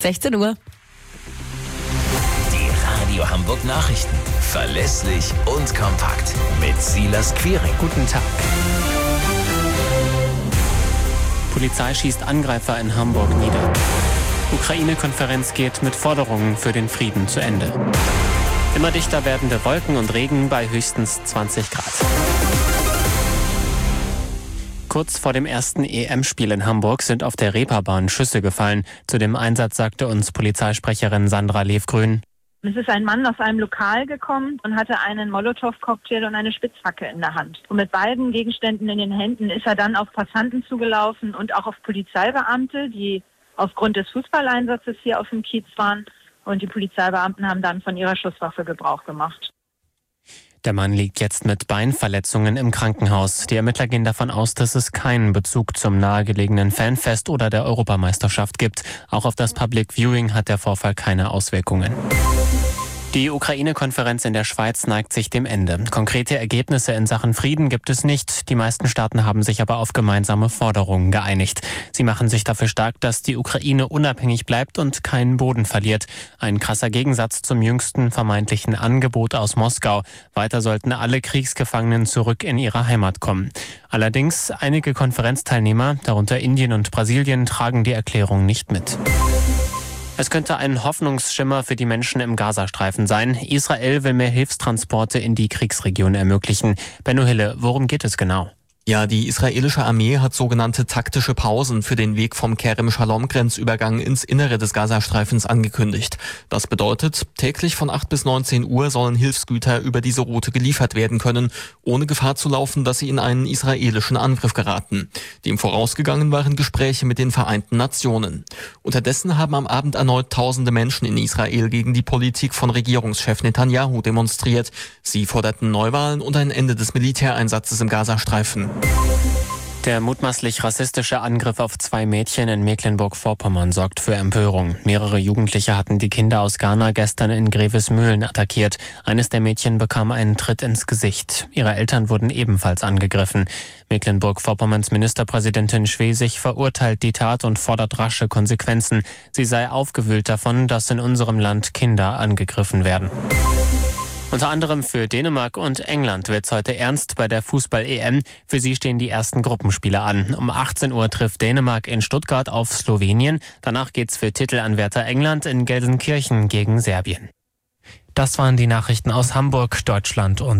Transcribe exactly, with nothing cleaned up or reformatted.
sechzehn Uhr. Die Radio Hamburg Nachrichten. Verlässlich und kompakt. Mit Silas Quiring. Guten Tag. Polizei schießt Angreifer in Hamburg nieder. Ukraine-Konferenz geht mit Forderungen für den Frieden zu Ende. Immer dichter werdende Wolken und Regen bei höchstens zwanzig Grad. Kurz vor dem ersten E M-Spiel in Hamburg sind auf der Reeperbahn Schüsse gefallen. Zu dem Einsatz sagte uns Polizeisprecherin Sandra Levgrün: Es ist ein Mann aus einem Lokal gekommen und hatte einen Molotow-Cocktail und eine Spitzhacke in der Hand. Und mit beiden Gegenständen in den Händen ist er dann auf Passanten zugelaufen und auch auf Polizeibeamte, die aufgrund des Fußballeinsatzes hier auf dem Kiez waren. Und die Polizeibeamten haben dann von ihrer Schusswaffe Gebrauch gemacht. Der Mann liegt jetzt mit Beinverletzungen im Krankenhaus. Die Ermittler gehen davon aus, dass es keinen Bezug zum nahegelegenen Fanfest oder der Europameisterschaft gibt. Auch auf das Public Viewing hat der Vorfall keine Auswirkungen. Die Ukraine-Konferenz in der Schweiz neigt sich dem Ende. Konkrete Ergebnisse in Sachen Frieden gibt es nicht. Die meisten Staaten haben sich aber auf gemeinsame Forderungen geeinigt. Sie machen sich dafür stark, dass die Ukraine unabhängig bleibt und keinen Boden verliert. Ein krasser Gegensatz zum jüngsten vermeintlichen Angebot aus Moskau. Weiter sollten alle Kriegsgefangenen zurück in ihre Heimat kommen. Allerdings, einige Konferenzteilnehmer, darunter Indien und Brasilien, tragen die Erklärung nicht mit. Es könnte ein Hoffnungsschimmer für die Menschen im Gazastreifen sein. Israel will mehr Hilfstransporte in die Kriegsregion ermöglichen. Benno Hille, worum geht es genau? Ja, die israelische Armee hat sogenannte taktische Pausen für den Weg vom Kerem-Shalom-Grenzübergang ins Innere des Gazastreifens angekündigt. Das bedeutet, täglich von acht bis neunzehn Uhr sollen Hilfsgüter über diese Route geliefert werden können, ohne Gefahr zu laufen, dass sie in einen israelischen Angriff geraten. Dem vorausgegangen waren Gespräche mit den Vereinten Nationen. Unterdessen haben am Abend erneut tausende Menschen in Israel gegen die Politik von Regierungschef Netanyahu demonstriert. Sie forderten Neuwahlen und ein Ende des Militäreinsatzes im Gazastreifen. Der mutmaßlich rassistische Angriff auf zwei Mädchen in Mecklenburg-Vorpommern sorgt für Empörung. Mehrere Jugendliche hatten die Kinder aus Ghana gestern in Grevesmühlen attackiert. Eines der Mädchen bekam einen Tritt ins Gesicht. Ihre Eltern wurden ebenfalls angegriffen. Mecklenburg-Vorpommerns Ministerpräsidentin Schwesig verurteilt die Tat und fordert rasche Konsequenzen. Sie sei aufgewühlt davon, dass in unserem Land Kinder angegriffen werden. Unter anderem für Dänemark und England wird's heute ernst bei der Fußball-E M. Für sie stehen die ersten Gruppenspiele an. Um achtzehn Uhr trifft Dänemark in Stuttgart auf Slowenien. Danach geht's für Titelanwärter England in Gelsenkirchen gegen Serbien. Das waren die Nachrichten aus Hamburg, Deutschland und